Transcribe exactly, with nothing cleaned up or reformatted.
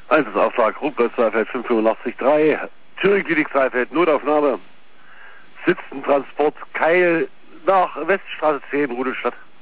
Einsatzauftrag, Rupert Zweifeld fünf acht fünf drei, Thüringen Klinik Zweifeld, Notaufnahme, Sitzentransport, Keil nach Weststraße zehn, Rudolstadt.